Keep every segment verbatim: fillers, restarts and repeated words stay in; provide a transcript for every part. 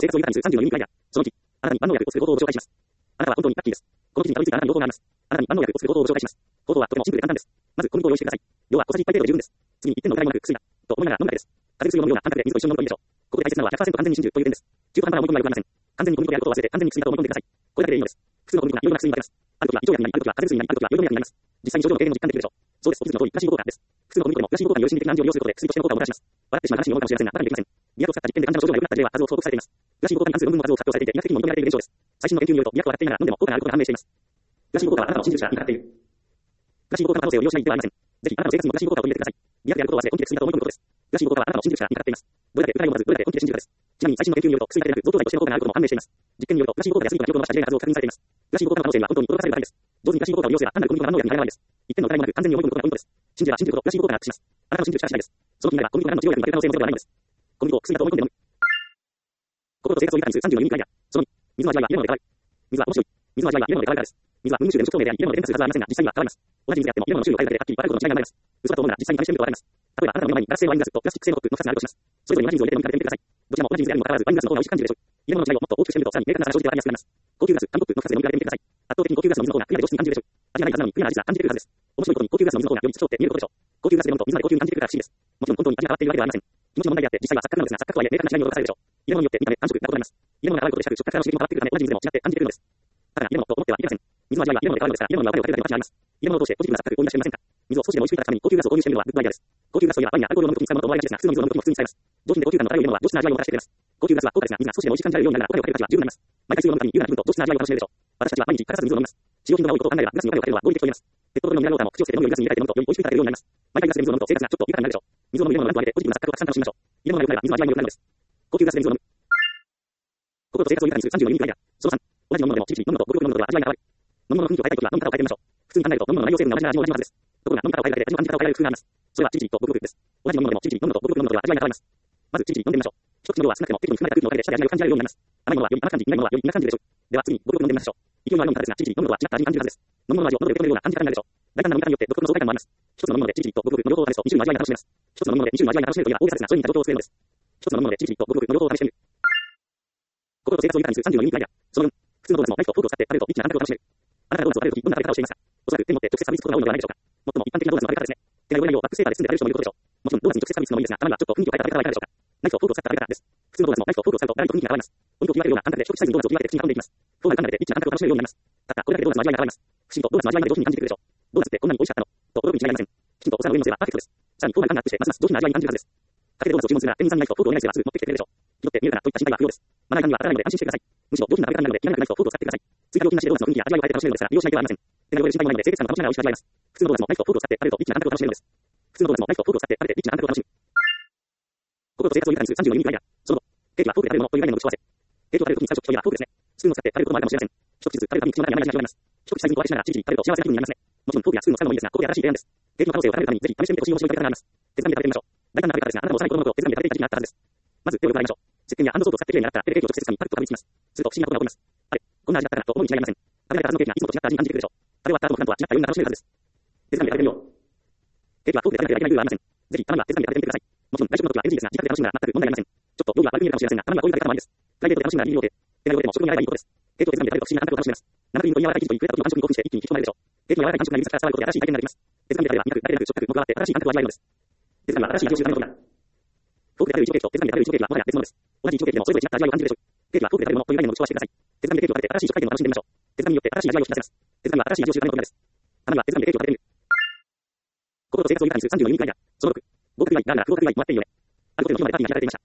生活を豊かにするさんじゅうのユニークアイデア。そのいち、あなたに万能薬を作る方法を紹介します。あなたは本当にラッキーです。この記事にたどり着いたあなたに朗報があります。あなたに万能薬を作る方法を紹介します。方法はとてもシンプルで簡単です。まず、小麦粉を用意してください。量は小さじいっぱい程度で十分です。次にいってんの疑いもなく薬だ。と思いながら飲むだけです。風邪薬を飲むような感覚で水と一緒に飲むといいでしょう。ここで大切なのは ひゃくパーセント 完全に真珠という点です。中途半端な思い込みはよくありません。完全に小麦粉であることを忘れて完全に薬だと思い込んでください。これだけでいいのです。普通の小麦粉がいろいろな薬に分けます。ある時は胃腸薬になり、ある時は風邪薬になり、ある時はヨーロ薬になります。実際に症状の軽減を実感できるでしょう。そうです。お気づきの通り、プラシーボ効果です。普通の小麦粉でもプラシーボ効果による心理的な暗示を利用することで薬としての効果をもたらします。笑ってしまう話に思うかもしれませんが、バカにできません。リアクを使った実験で患者の症状が良くなった例は数多く報告されています。プラシーボ効果に関する論文も数多く発表されていて、医学的にも認められている現象です。最新の研究によると、リアクを上がっていながら飲んでも効果があることが判明しています。プラシーボ効果はあなたの真実から見方っている。プラシーボ効果の可能性を利用しないではありません。ぜひ、あなたの生活にもプラシーボ効果を取り入れてください。リアクであることを忘れ、本気で薬だと思い込むことです。プラシーボ効果はあなたの真実から見方っています。どれだけ疑いを持たず、どれだけ本気で信じるかです。ちなみに最新の研究によると、薬だけでなく、贈答剤としての効果があることも判明しています。実験によると、プラシーボ効果で安いような記憶を伸ばした事例が数多く確認されています。プラシーボ効果の可能性には本当に驚かされるばかりです。同時にプラシーボ効果を利用すれば、単なる小麦粉が万能薬にならないです。一点の疑いもなく完全に思い込むことがポイントです。信じれば信じるほどプラシーボ効果が悪化します。あなたの信じるしかしないです。その気になれば小麦粉が何の治療薬に負ける可能性もゼロではないのです。小麦粉を薬だと思い込んで飲む。心と生活を豊かにするさんじゅうのユニークアイデア。そのに、水の味わいは入れ物で変わる。水は面白い。水の味わいは入れ物で変わるからです。水は分子種で無色透明であり、入れ物で変化するはずはありませんが、実際には変わります。同じ水であっても入れ物の種類を変えるだけではっきり分かることの違いが生まれます。嘘だと思うなら実際に試してみると分かります。例えばあなたの目の前にガラス製のワイングラスとプラスチック製のコップのふたつがあるとします。それぞれ同じ水を入れて飲み比べてみてください。どちらも同じ水であるにもかかわらずワイングラスの方が美味しく感じるでしょう。入れ物の違いをもっと大きくしてみるとさらに明確な差が生じて分かりやすくなります。高級ガラス、紙コップのふたつで飲み比べてみてください。圧倒的に高級ガラスの水の方がクリアで上質に感じるでしょう。味がないはずなのにクリアな味が感じてくるはずです。面白いことに高級ガラスの水の方がより貴重って見えることでしょう。高級ガラスで飲むと水まで高級に感じてくるから不思議です。もちろん本当に味が変わっているわけではありません。気持ちの問題であって実際は錯覚なのですが、錯覚は明確な違いに驚かされるでしょう。入れ物によって見た目、感触が異なります。入れ物が変わることで視覚、触覚からの刺激も変わってくるため、同じ水でも違って感じてくるのです。ただ入れ物と思ってはいけません。水の味わいは入れ物で変わるのですから、入れ物には分かるだけの価値があります。入れ物を通してポジティブな錯覚を生み出してみませんか。水を少しでも美味しくいただくために高級ガラスを購入してみるのはグッドアイデアです。高級ガラスといえばワインやアルコールを飲むときに使うものと思われがちですが、普通の水を飲むときも普通に使えます。上品で高級感の漂う入れ物は上質な味わいをもたらしてくれます。高級ガラスは高価ですが、水が少しでも美味しく感じられるようになるなら、お金をかける価値は十分になります。毎回水を飲むたびに優雅な気分と上質な味わいを楽しめるでしょう。私たちは毎日欠かさず水を飲みます。使用頻度が多いことを考えれば、グラスにお金をかけるのは合理的と言えます。ペットボトルのミネラルウォーターも口をつけて飲むよりグラスに入れて飲むとより美味しくいただけるようになります。毎回グラスで水を飲むと生活がちょっと豊かになるでしょう。水を飲む入れ物を何とあげてポジティブな錯覚をたくさん楽しみましょう。入れ物が良くなれば水の味わいも良くなるのです。高級ガラスで水を飲む。心と生活を豊かにするさんじゅうのユニークアイデア。そのさん、同じ飲み物でもちびちび飲むのとごくごく飲むのでは味わいが変わる。飲み物の雰囲気を変えたいときは飲み方を変えてみましょう。普通に考えると飲み物の内容成分の同じ味も同じ味もはずです。ところが飲み方を変えるだけで味の感じ方を変えられる工夫があります。それはちびちびとごくごくです。同じ飲み物でもちびちび飲むのとごくごく飲むのでは味わいが変わります。まずちびちび飲んでみましょう。一口の量は少なくても適度に含まれた空気のおかげで舌で味わいを感じられるようになります。甘いものはより甘く感じ、苦いものはより苦く感じるでしょう。では次にごくごく飲んでみましょう。勢いのある飲み方ですが、ちびちび飲むのとは違った味に感じるはずです。飲み物の味を喉で受け止めるような感じ方になるでしょう。大胆な飲み方によって独特の爽快感もあります。一つの飲み物でちびちびとごくごくの両方を試すとに種類の味わいが楽しめます。一つの飲み物でに種類の味わいが楽しめるというのは大げさですが、それに似た状況を作れるのです。一つの飲み物でちびちびとごくごくの両方を試してみる。心と生活を豊かにするさんじゅうのユニークアイデア。そのよん、普通のドーナツもナイフとフォークを使って食べるとリッチな感覚を楽しめる。あなたがドーナツを食べるときどんな食べ方をしていますか。おそらく手に持って直接サービスとかが多いのではないでしょうか。最も一般的なドーナツの食べ方ですね。手が汚れないようバックスペーパーで包んで食べる人もいることでしょう。もちろんドーナツに直接サービスのもいいですが、たまにはちょっと雰囲気を変えた食べ方はいかがでしょうか。ナイフとフォークを使った食べ方です。普通のドーナツもナイフとフォークを使うとガラリと雰囲気が変わります。お肉を切り分けるような感覚で一口サイズのドーナツを切り分けて口に運んでいきます。フォークが噛んでリッチな感覚を楽しめるようになります。たったこれだけでドーナツの味わいが変わります。不思議とドーナツの味わいまで上品に感じてくるでしょう。ドーナツってこんなに美味しかったのと驚くに違いありません。きちんとお皿の上に乗せればパーフェクトです。さらにフォークが噛んだアップしてますます上品な味わいに感じるはずです。カフェでドーナツを注文するなら店員さんにナイフとフォークをお願いすればすぐ持ってきてくれるでしょう。気取って見えるかなといった心配は不要です。まな板には当たらないので安心してください。むしろ上品な食べ方になるので気になるナイフとフォークを使ってください。追加料金なしでドーナツの雰囲気や味わいを変えて楽しめるのですが、利用しない手はありません。手が汚れる心配もないので清潔感が楽しめない美味しく味わいます。普通のドーナツもナイフとフォークを使って食べるとリッチな感覚を楽しめるのです。普通のドーナツもナイフとフォークを使って食べてリッチな感覚を楽しむ。心と生活を豊かにするさんじゅうのユニークアイデア。そのご、ケーキはフォークで食べるものという概念の打ち合わせ。ケーキを食べるときに最初聞くといえばフォークですね。スプーンを使って食べることもあるかもしれません。一口ずつ食べるたびに口の中に甘い味が広がります。一口サイズに小分けしながらちびちび食べると幸せな気分になりますね。もちろんフォークやスプーンを使うのもいいですが、ここで新しい提案です。ケーキの可能性を高めるためにぜひ試してみてほしい面白い食べ方があります。手づかみで食べてみましょう。大胆な食べ方ですが、あなたも幼い頃の頃手づかみで食べていた時期があったはずです。まず手をよく洗いましょう。石鹸やハンドソープを使ってきれいに洗ったら手でケーキを直接掴みパクッとかみつきます。すると不思議なことが起こります。あれ、こんな味だったかと思うに違いありません。食べられたはずのケーキがいつもと違った味に感じてくるでしょう。食べ終わった後も普段とは違った余韻が楽しめるはずです。手づかみで食べてみよう。ケーキはフォークで食べなければいけない理由はありません。ぜひたまには手づかみで食べてみてください。もちろん外食の時は エヌジー ですが、自宅で楽しむなら全く問題ありません。ちょっと料理は悪く見えるかもしれませんが、たまにはこういう食べ方もありです。プライベートで楽しむならいいようで、手が汚れても食になればいいことです。ケーキを手づかみで食べると不思議な感覚を楽しめます。生クリームと柔らかい生地という触れた時の感触に興奮して一気に引き込まれるでしょう。ケーキの柔らかい感触が指先から伝わることで新しい体験ができます。手づかみで食べれば苦く、慣れなく、触覚も加わって新しい感覚を味わえるのです。手づかみは新しい味を知るためのことだ。フォークで食べるイチゴケーキと手づかみで食べるイチゴケーキはもはや別物です。同じイチゴケーキでもそれぞれ違った味わいを感じるでしょう。ケーキはフォークで食べるものという概念の打ち合わせしてください。手づかみでケーキを食べて新しい食回転を楽しんでみましょう。手づかみによって新しい味わいを引き出せます。手づかみは新しい味を知るためのことです。たまには手づかみでケーキを食べてみる。心と生活を豊かにするさんじゅうのユニークアイデア。そのろく、合格祝いがあるなら不合格祝いもあっていいよね。あるホテルの日までパーティーが開かれていました。入り口にある開幕には祝賀パーティーと書かれています。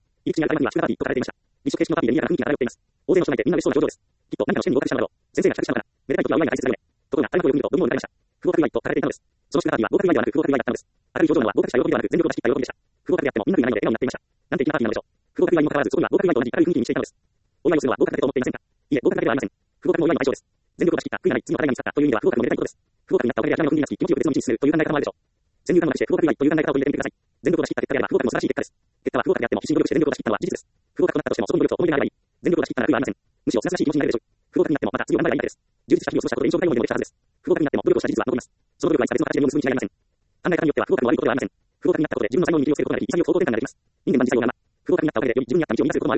離職系式のパーティーで賑やかな雰囲気が漂っています。大勢の人がいてみんな嬉しそうな表情です。きっと何かの試験に合格したのだろう。先生が企画したのかな。めでたい時は祝いが大切だよね。ところが開幕をよく見ると文言を書かれました。不合格祝いと書かれていたのです。その式のパーティーは合格祝いではなく不合格祝いだったのです。明るい表情のは合格した喜びではなく全力を出し切った喜びでした。不合格であってもみんなといないので笑顔になっていました。なんて粋なパーティーなのでしょう。不合格祝いにもかかわらずそこには合格祝いと同じ明るい雰囲気にしていたのです。お祝いをするのは合格だけと思っていませんか。いいえ、合格だけではありません。不合格もお祝いの相性です。全力を出し切った悔いがない次の課題が見つかったという意味では不合格もめでたいことです。不合格になったおかげで諦めの国がつき気持ちよく別の道に進むという考え方もあるでしょう。先入観をなくして不合格祝いという考え方を取り入れてみてください。全力を出し切った結果であれば不合格も素晴らしい結果です。結果は不合格であっても必死に努力して全力を出し切ったのは事実です。不合格となったとしてもそこに努力と思い出があればいい。全力を出し切ったら悔いはありません。むしろすがすがしい気持ちになるでしょう。不合格になってもまた次を頑張ればいいです。充実した日々を過ごしたことで印象深い思い出もできたはずです。不合格になっても努力をした事実は残ります。その努力は差別の形で実を結ぶに違いありません。考え方によっては不合格も悪いことではありません。不合格になったことで自分の才能に見切りをつけることができ、潔く方向転換ができます。人間万事才能なま。不合格になったおかげでより自分に合った道を見出せることもあるはずです。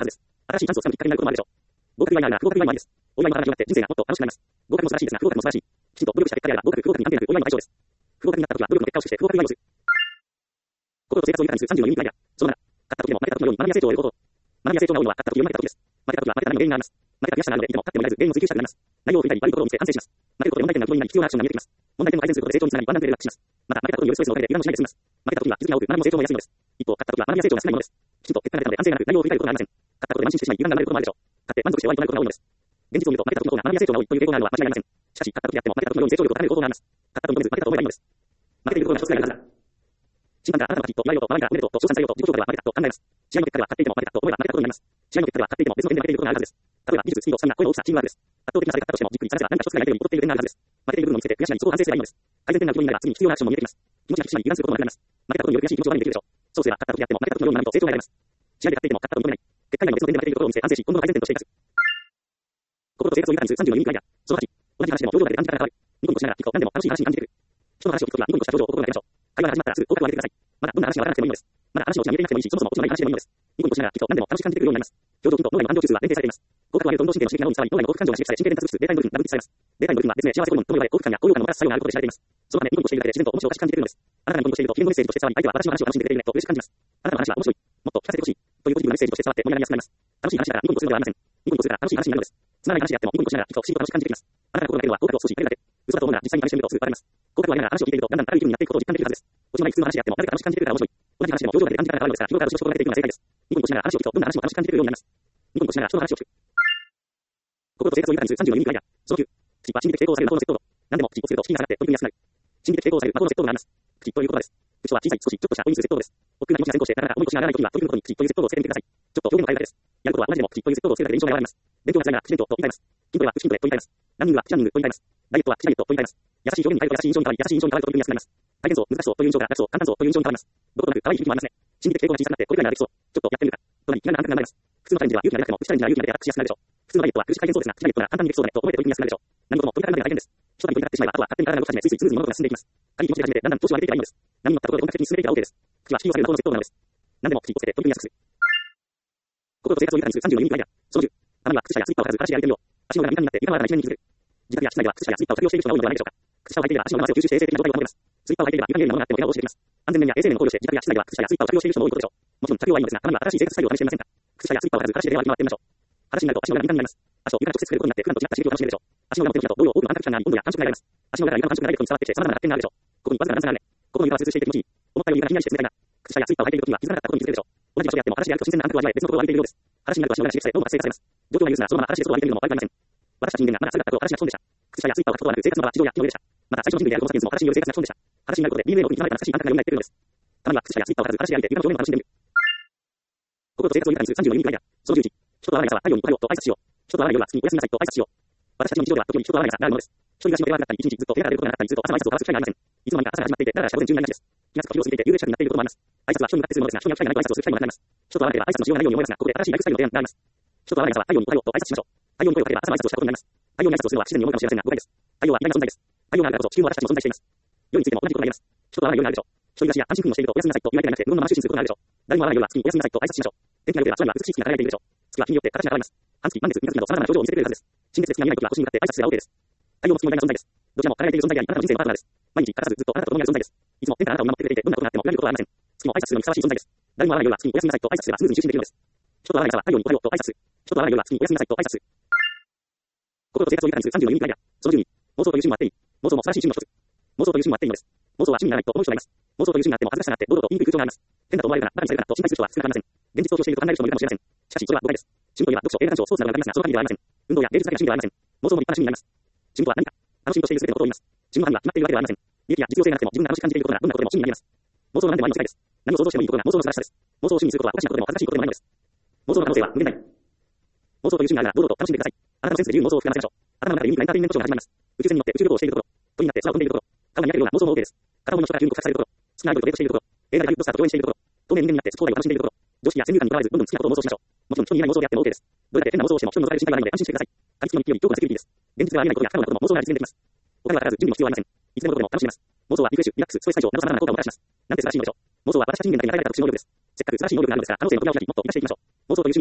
新しいチャンスをつかむきっかけになることもあるでしょう。合格祝いなら不合格祝いもありです。お祝いの花が広がって人生がもっと楽しくなります。合格も素晴らしいですが、不合格も素晴らしい。きちんと努力した結果であれば合格、不合格に関係なくお祝いの対象です。不合格になった時は努力の結果をして不合格祝いをする。心と生活を豊かにするさんじゅうよにんアイデア。そのなな、勝った時も負けた時のように学びや成長を得ること。学びや成長が多いのは勝った時より負けた時です。負けた時は負けた何の原因があります。負けた悔しさがあるのでいても勝ってもらえず原因を追求したくなります。内容を振り返り悪いところを見つけ反省します。負けることで問題点が浮き彫りになり必要なアクションが見えてきます。問題点を改善することで成長につながりワンランクレベルアップします。また負けたことによるストレスのおかげで油断もしないで済みます。負けた時は気づきが多く学びも成長も安いのです。一方、勝った時は学びや成長が少ないものです。きちんと結果が出たので安静がなく内容を振り返ることがありません。勝ったことで慢心してしまい油断が生まれることもあるでしょう。勝って満足して終わりとなることが多いのです。現実を見ると負けた時の方が学びや成長が多いという傾向があるのは間違いありません。しかし、勝った時やっても負けた時のように成長力を高める方法があります。勝ったと認めず負けたと思えばいいのです。負けているところが一つだけあるはずだ。審判があなたの勝ちと言われようと、周りが褒めると、称賛されようと、自己評価では負けたと考えます。試合の結果では勝っていても負けたと思えば負けたことになります。試合の結果では勝っていても別の点で負けていることがあるはずです。例えば、技術、スピード、スタミナ、声の大きさ、チームワークです。圧倒的な差で勝ったとしても、じっくり探せば何か一つが相手より劣っている点があるはずです。負けている部分を見つけて悔しがり、そこを反省すればいいのです。改善点が浮き彫りになれば次に必要なアクションも見えてきます。気持ちが引き締まり、油断することもなくなります。負けたことによる悔しい気持ちを我慢できるでしょう。そうすれば、勝った時やっても負けた時のようになると成長が得られます。試合で勝っていても勝ったと認めない。結果以外の別の点で負けていることを見せ反省し、今後の改善点として生かす。心と生活を豊かにするさんじゅうよにんアイデア。そのはち、同じ話でも表情だけで感じ方が変わる。ニコニコしながら聞くと何でも楽しい話に感じてくる。人の話を聞くときはニコニコした表情を心がけましょう。会話が始まったらすぐ合格を上げてください。まだどんな話がわからなくてもいいのです。まだ話のうちに入れなくてもいいし、そもそもオチのない話でもいいのです。ニコニコしながら聞くと何でも楽しく感じてくるようになります。表情筋と脳内の感情中枢は連携されています。合格を上げると運動神経の刺激が脳に伝わり、脳内の幸福感情が刺激され、神経伝達物質、ベータイムドルフィンが分泌されます。ベータイムドルフィンは別名幸せホルモンとも呼ばれ、幸福感や高揚感をもたらす作用があることで知られています。そのため、ニコニコしているだけで自然と面白おかしく感じてくるのです。あなたがニコニコしていると、気分のメッセージとして伝わり、相手は私の話を楽しんでくれているねと嬉しく感じます。あなたの話は面白い。もっと聞かせてほしい。というポジティブなメッセージとして伝わって盛り上がりやすくなります。楽しい話だからニコニコするのではありません。ニコニコするから楽しい話になるのです。つまらない話であってもニコニコしながら聞くと不思議と楽しく感じてきます。あなたが心がけるのは合格を少し入れるだけ。嘘だと思うなら実際に試してみるとすぐわかります。合格を上げながら話を聞いているとだんだん明るい気分になっていくことを実感できるはずです。オチのない普通の話であってもなぜか楽しく感じてくるから面白い。同じ話でも表情だけで感じ方が変わるのですから、日頃から後ろ心がけていくのが正解です。ニコニコしながら話を聞くとどんな話も楽しく感じてくるようになります。ニコニコしながら人の話を聞く。心と生活を豊かにするさんじゅうよにんアイデア。そのきゅう、口は心理的抵抗を下げる魔法の窃盗度。何でも口をすると引きが下がって取り組みやすくなる。心理的抵抗を下げる魔法の窃盗度があります。口という言葉です。口は小さい、少し、ちょっとした追い水窃盗度です。奥が気持ちが先行して、なかなか思い越しが上がらない時には取り組むことに口という窃盗度をつけてみてください。ちょっと表現を変えるだけです。やることは同じでも口という窃盗度をつけるだけで印象が変わります。勉強が辛いなら口弁当と言い換えます。筋トレは口筋トレと言い換えます。ランニングは口ランニングと言い換えます。ダイエットは口ダイエットと言い換えます。優しい表現に変えると優しい印象に変わり、優しい印象に変わると取り組みやすくなります。大変そう、難しそうという印象が楽そう、簡単そうという印象に変わります。どことなく可愛い響きもありますね。心理的抵抗が小さくなってこれくらいならできそう。ちょっとやってみるか。となり、気が長くなります。普通のチャレンジは勇気がなくても、プチチャレンジは勇気が出て口しやすくなるでしょう。普通のダイエットは苦しく大変そうですが、口ダイエットなら簡単にできそうだねと思えて取り組みやすくなるでしょう。何事も取り掛かるまでが大変です。一度に取り掛かってしまえば、あとは勝手に体が動き始め、ついついスムーズに物事が進んでいきます。軽い気持ちで始めて、だんだん調子が出ていけばいいのです。波に乗ったところで本格的に進んでいけば OK です。口は引き寄せる魔法の窃盗なのです。何でも口をつけて取り組みやすくする。心と生活を豊かにするさんじゅうよにんアイデア。そのじゅう、たまには靴下やスリッパを履かず、裸足で歩いてみよう。足の裏が敏感になって、床の新たな一面に気づく。自宅や室内では靴下やスリッパを着用している人が多いのではないでしょうか。靴下を履いていれば足の生汗を吸収して衛生的な状態を保てます。スリッパを履いていれば床に見えるものがあっても怪我をしていきます。安全面や衛生面を考慮して自宅や室内では靴下やスリッパを着用している人も多いことでしょう。もちろん着用はいいのですが、たまには新しい生活スタイルを試してみませんか。靴下やスリッパを履かず、裸足で出歩き回ってみましょう。裸足になると足の裏が敏感になります。足を床に直接触れることになって普段と違った刺激を楽しめるでしょう。足の裏の手のひらと同様多くの感覚器官があり、温度や感触が得られます。足の裏が床の感触がダイレクトに伝わってきて様々な発見があるでしょう。ここにわずかな段差があるね。ここの床は通通していて気持ちいい。思ったより床がひんやりして冷たいな。靴下やスリッパを履いているときは気づかなかったことに気づけるでしょう。同じ場所であっても裸足で歩くと新鮮な感覚を味わえ別のところを歩いているようです。裸足になると足の裏が刺激され脳が活性化されます。状況が許すならそのまま裸足で外を歩いているのも悪くありません。私たち人間がまだ姿と裸足が基本でした。靴下やスリッパを履くことはなく生活の場は地上や木の上でした。また最初の人類であるホモサピエンスも裸足による生活が基本でした。裸足になることで ディーエヌエー の奥に刻まれた懐かしい感覚が蘇ってくるのです。たまには靴下やスリッパを履かず裸足で歩いて床の表面を楽しんでみる。心と生活を豊かにするさんじゅうよにんアイデア。そのじゅういち、人と会わない朝は太陽におはようと挨拶しよう。人と会わない夜は月におやすみなさいと挨拶しよう。私たちの日常では時に人と会わない朝があるのです。一人暮らしのテレワークだったり、一日ずっと部屋から出ることがなかったり、ずっと朝の挨拶を交わす機会がありません。いつの間にか朝が始まっていて、だらだらした午前中になりがちです。気がつくと日を過ぎていて、幽霊近くになっていることもあります。挨拶は人に向かってするものですが、人に会う機会がないと挨拶をする機会もなくなります。人と会わなければ挨拶のしようがないように思いますが、ここで新しいライフスタイルの提案があります。人と会わない朝は太陽におはようと挨拶しましょう。太陽に声をかければ朝の挨拶をしたことになります。太陽に挨拶をするのは不自然に思うかもしれませんが、誤解です。太陽は偉大な存在です。太陽があるからこそ地球も私たちも存在しています。夜についても同じことが言えます。人と会わない夜があるでしょう。一人暮らしや単身赴任をしているとおやすみなさいと言われていなくて、無言のまま就寝することがあるでしょう。誰も会わない夜は月におやすみなさいと挨拶しましょう。天気が良ければ空には美しい月が輝いているでしょう。月は日によって形が変わります。半月、満月、三月など様々な表情を見せてくれるはずです。新月で月が見えないときは星に向かって挨拶すれば OK です。太陽も月も偉大な存在です。どちらも輝いている存在であり、あなたの人生のパートナーです。毎日欠かさずずっとあなたと共にある存在です。いつも天からあなたを見守ってくれていて、どんなことがあっても裏切ることはありません。月も挨拶するのにふさわしい存在です。誰も会わない夜は月におやすみなさいと挨拶すればスムーズに就寝できるのです。人と会わない朝は太陽におはようと挨拶する。人と会わない夜は月におやすみなさいと挨拶する。心と生活を豊かにするさんじゅうよにんアイデア。そのじゅうに、妄想という趣味もあっていい。妄想も素晴らしい趣味の一つ。妄想という趣味もあっていいのです。妄想は趣味がないと思う人がいます。妄想という趣味があっても恥ずかしさがあって堂々と言いにくい空調があります。変だと思われるかな、バカにされるかなと心配する人は少なくありません。現実逃避をしていると考える人もいるかもしれません。しかしそれは誤解です。趣味といえば読書、映画鑑賞、スポーツなどがありますが、その限りではありません。運動や芸術だけが趣味ではありません。妄想も立派な趣味になります。趣味とは何か。楽しみとしているすべてのことを言います。趣味の範囲は決まっているわけではありません。利益や実用性がなくても自分が楽しく感じていることがどんなことでも趣味になります。妄想の何でもありの世界です。何を想像してもいいことが妄想の素晴らしさです。妄想を趣味にすることはおかしなことでも恥ずかしいことでもないのです。妄想の可能性は無限大。妄想という趣味があるなら堂々と楽しんでください。あなたのセンスで自由に妄想を膨らませましょう。頭の中でユニークなエンターテインメントショーが始まります。宇宙船に乗って宇宙旅行をしているところ、鳥になって空を飛んでいるところ、川に投げるような妄想も OK です。片方の人が急に告白されるところ、好きなアイドルとデートしているところ、映画でハリウッドスターと共演しているところ、透明人間になってスポーツを楽しんでいるところ、常識や先入観にとらわれずどんどん好きなことを妄想しましょう。もちろん人に言えない妄想であっても OK です。どれだけ変な妄想をしても人に覗かれる心配がないので安心してください。過激の日記より強固なセキュリティです。現実ではありえないことや不可能なことも妄想なら実現できます。お金はかからず準備も必要はありません。いつでもどこでも楽しめます。妄想はリフレッシュ、リラックス、ストレス解消など様々な効果をもたらします。なんて素晴らしいのでしょう。妄想は私たち人間だけに与えられた特殊能力です。せっかく素晴らしい能力があるのですが、可能性の扉を開き、もっと生かしていきましょう。妄想という趣味もあっていい。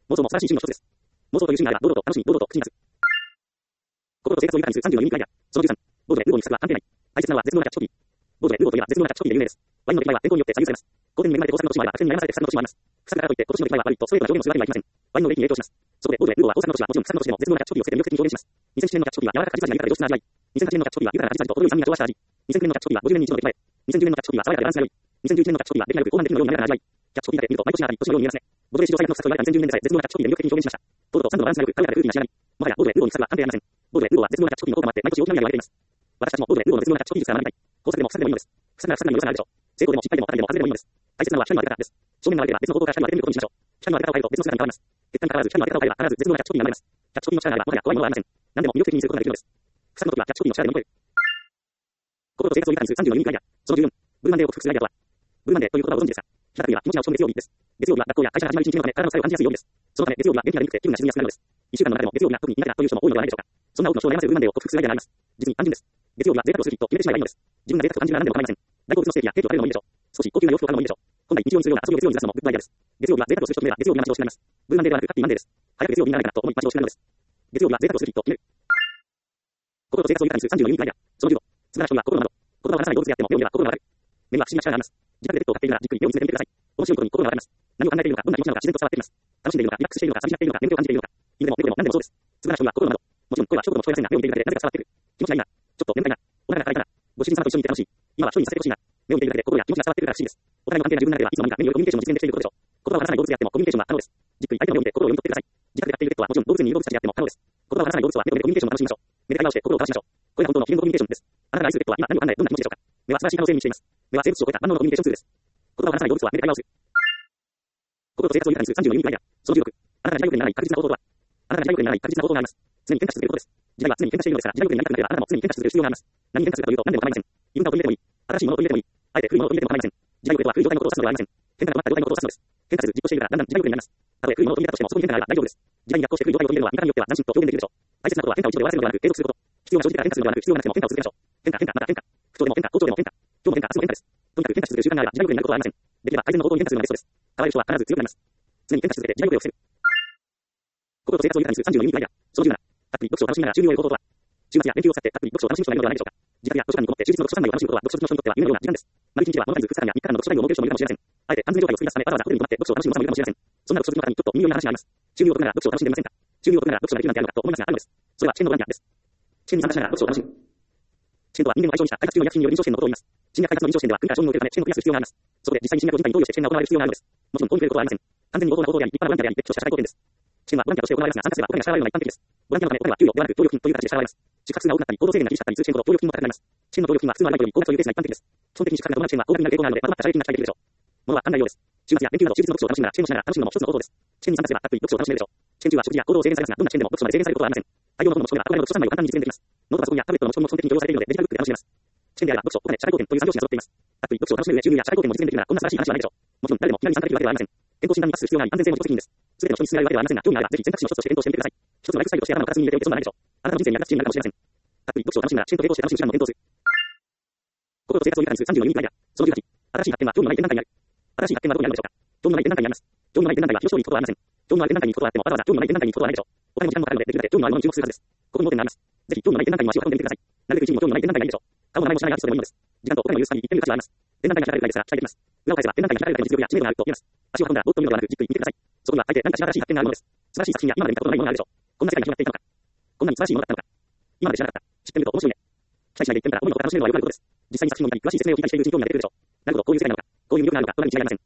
妄想も素晴らしい趣味の一つです。妄想という趣味があれば、堂々と楽しみ、堂々と口に出す。心と生活を豊かにするさんじゅうよにんくらいや、そのじゅうさん、ボードでルーゴに不作は関係ない。大切なのは絶妙なキャッチコピー。ボードでルーゴといえば絶妙なキャッチコピーで有名です。ワインの出来栄えは天候によって左右されます。ゴールデンに恵まれて豊作の年もあれば、悪天に悩まされて不作の年もあります。不作だからといって今年の出来栄えは悪いとストレートな表現をするわけにはいきません。ワインの出来に影響します。そこでボードでルーゴは豊作の年はもちろん不作の年でも絶妙なキャッチコピーをつけて魅力的に表現します。にせんななねんのキャッチコピーは柔らか果実味が豊かで良質な味わい。にせんはちねんのキャッチコピーは豊かな果実味と程よい酸味が調和した味。にせんきゅうねんのキャッチコピーはごじゅうねんに一度の出来栄え。にせんじゅうねんのキャッチコピーは爽やかでバランスが良い。にせんじゅういちねんのキャッチコピーは出来が良く傲慢できるようになるような味わい。キャッチコピーだけ見ると毎年のあたり年のように見えますね。ボードで史上最悪の不作と言われたにせんじゅうねんでさえ絶妙なキャッチコピーで魅力的に表現しました。ボードと酸度のバランスが良く軽やかで風味な仕上がり。もはやボードでルーゴに不作は関係ありません。ボードでルーゴは絶妙なキャッチコピーの効果もあって毎年大きな意味が言われています。私たちもボードでルーゴの絶妙なキャッチコピー術が学びたい。工作でも不作でもいいのです。不作なら不作なりの良さがあるでしょう。成功でも失敗でも当たりでも外れでもいいのです。大切なのは光の当て方です。正面の当てが別の方向から光の当てることにしましょう。光の当て方を変えると別の姿に変わります。結果に関わらず光の当て方を変えれば必ず絶妙なキャッチコピーになります。キャッチコピーの力があればもはや怖いものはありません。何でも魅力的にすることができるのです。不作の時はキャッチコピーの力で乗り越える。心と生活を豊かにするさんじゅうよにんくらいや、そのじゅうよん、ブルーマンデーを克服するアイデアとは。ブルーマンデーという言葉をご存知ですか？日当たりは気持ちが落ち込む月曜日です。月曜日は学校や会社が始まる一日のため体の疲れを感じやすい曜日です。そのため月曜日は元気が出にくくて気分が沈みやすくなるのです。一週間の中でも月曜日が特に苦手だという人も多いのではないでしょうか。そんな多くの人を悩ませるブルーマンデーを克服するアイデアがあります。実に単純です。月曜日は贅沢をする日と決めてしまえばいいのです。自分が贅沢と感じるなら何でも構いません。大好物のステーキやケーキを食べるのもいいでしょう。少し高級な洋服を買うのもいいでしょう。本来日常にするような遊びを月曜にずらすのもグッドアイデアです。月曜日は贅沢をする人と決めれば月曜日が待ち遠しくなります。ブルーマンデーではなくハッピーマンデーです。早く月曜日にならないかなと思い待ち遠しくなるのです。月曜日は贅沢をする日と決める。心と生活を豊かにするさんじゅうよにんくらいや、そのじゅうご、素晴らしいは心の窓。言葉を話さない動物であっても病院では心が悪い。目には不思議な力があります。自宅でペットを飼っているならじっくり目を見つめてみてください。面白いことに心が笑います。何を考えているのか、どんな気持ちなのか自然と伝わっています。楽しんでいるのか、リラックスしているのか、寂しがっているのか、眠気を感じているのか。犬でも猫でも何でもそうです。素晴らしいは心の窓。もちろん声は一言も聞こえませんが、目を見ているだけでなぜか伝わってくる。気持ちがいいな。ちょっと眠たいな。お腹が空いたな。ご主人様と一緒にいて楽しい。今は一人にさせてほしいな。目を見ているだけで心や気持ちが伝わってくるから不思議です。お互いの関係が十分なければいつの間にか目によるコミュニケーションも実現できていることでしょう。言葉を話さない動物であってもコミュニケーションは可能です。じっくり相手の目を見て心を読み取ってください。自宅で飼っているペットはもちろん動物園にいる動物たちであっても可能です。言葉を話さない動物は目でコミュニケーションを楽しみましょう。目で会話をして心を交わしましょう。これが本当のフィルムコミュニケーションです。あなたが愛するペットは今何を考えどんな気持ちでしょうか。目は素晴らしい可能性に満ちています。目は生物を超えた万能のコミュニケーションツールです。言葉を話さない動物は目で会話をする。心と生活を豊かにするさんじゅうよにんくらいや、そのじゅうろく、あなたが地獄にならない確実な方法とは。あなたが地獄にならない確実な方法があります。常に喧嘩し続けることです。時代は常に喧嘩しているのですから、地獄になりたくなければあなたも常に喧嘩し続ける必要があります。何に喧嘩するかというと何でも構いません。異文化を取り入れてもいい。新しいものを取り入れてもいい。あえて古いものを取り入れても構いません。時代遅れとは古い状態のことを指すのではありません。喧嘩が止まった状態のことを指すのです。喧嘩せずじっとしているからだんだん時代遅れになります。たとえ古いものを取り入れたとしてもそこに喧嘩があれば大丈夫です。時代に逆行して古い状態を取り入れるのは見方によっては斬新と表現できるでしょう。大切なことは喧嘩を一度で終わらせるのではなく継続すること。必要が生じてから喧嘩するのではなく必要がなくても喧嘩を続けましょう。喧嘩喧嘩また喧嘩。不調でも喧嘩、好調でも喧嘩。今日も喧嘩、明日も喧嘩です。とにかく喧嘩し続ける習慣があれば時代遅れになることはありません。できれば改善の方向に喧嘩するのがベストです。変わる人は必ず強くなります。常に喧嘩し続けて時代遅れを防ぐ。心と生活を豊かにするさんじゅうよにんくらいや、そのじゅうなな、たっぷり読書を楽しみながら収入を得る方法とは。週末や連休を使ってたっぷり読書を楽しむ人がいるのではないでしょうか。自宅や図書館にこもって忠実の読書三昧を楽しむことは読書好きの人にとっては夢のような時間です。丸一日は物足りずふつかかんやみっかかんの読書会を設ける人もいるかもしれません。あえて安全状態を作り出すためわざわざホテルに泊まって読書を楽しむ方もいるかもしれません。そんな読書好きの方にちょっと耳寄りな話があります。収入を得ながら読書を楽しんでいませんか。収入を得ながら読書ができるなんてあるのかと思いますがあるのです。それはチェーンのボランティアです。チェーンに参加しながら読書を楽しむ。チェーンとは人間を対象にした開発中の医薬品による臨床試験のことを言います。新薬開発の臨床試験では国から承認を受けるためチェーンを増やす必要があります。そこで実際に新薬を人体に投与してチェーンが行われる必要があるのです。もちろん公に触れることはありません。完全に合法な行動であり、立派なボランティアであり、別所社会貢献です。チェーンはボランティアとして行われますが、参加すればお金が支払われるのが一般的です。ボランティアのためお金は給与ではなく協力金という形で支払われます。宿泊数が多くなったり、行動制限が厳しかったりするチェーンほど協力金も高くなります。チェーンの協力金は普通のアルバイトより高額というケースが一般的です。基本的に宿泊が伴うチェーンは高額になる傾向があるので、まとまった射撃が期待できるでしょう。ものは簡単なようです。週末や連休など休日の読書を楽しみながらチェーンをしながら楽しむのも一つの方法です。チェーンに参加すればたっぷり読書を楽しめるでしょう。チェーン中は食事や行動を制限されますが、どんなチェーンでも読書まで制限されることはありません。大量の本の持ち込みは憧れの読書三昧を簡単に実現できます。ノートパソコンやタブレットの持ち込みも基本的に許容されているのでデジタルブックで楽しめます。チェーンであれば読書、お金、社会貢献という三拍子が揃っています。たっぷり読書を楽しめる上、収入や社会貢献も実現できるならこんな素晴らしい話はないでしょう。もちろん誰でも気軽に参加できるわけではありません。健康診断にパスする必要があり、安全性も自己責任です。すべての人に進められるわけではありませんが、興味があればぜひ選択肢の一つとして検討してみてください。一つのライフスタイルとして頭の片隅に入れておいて損はないでしょう。あなたの人生に役立つチームになるかもしれません。たっぷり読書を楽しみながらチェーンと並行して楽しむ手段も検討する。心と生活を豊かにするさんじゅうよにんくらいや、そのじゅうはち、新しい発見は興味のない展覧会にある。新しい発見はどこにあるのでしょうか。興味のない展覧会にあります。興味のない展覧会は広小に行くことはありません。興味のない展覧会に行くことはあってもわざわざ興味のない展覧会に行くことはないでしょう。お金も時間もかかるのでできるだけ興味のあるものに注目するはずです。ここに盲点があります。ぜひ興味のない展覧会に足を運んでみてください。なるべく一にも興味のない展覧会がいいでしょう。買うもないもしないアーティストでもいいのです。時間とお金を許す限り行ってみる価値はあります。展覧会が開かれるくらいですから期待できます。裏を返せば展覧会が開かれるだけの実力や知名度があると言えます。足を運んだらぼーっと見るのではなくじっくり見てください。そこには大抵何かしら新しい発見があるのです。素晴らしい作品や今まで見たことのないものがあるでしょう。こんな世界が広がっていたのか。こんなに素晴らしいものだったのか。今まで知らなかった。知ってみると面白いね。期待しないで言ってみたら主にことが楽しめるのはよくあることです。実際に作品を見たり詳しい説明を聞いたりしているうちに興味が出てくるでしょう。なるほど、こういう世界なのか。こういう魅力があるのか。こんなに違いありません。仮に気持ちで足を運んだことがきっかけで興味に火がつき、ハマってしまうこともあるはずです。今まで興味がなかったのは知らなかったためでした。知ると興味が出てきます。これが成長です。新しい発見は興味のない展覧会にあります。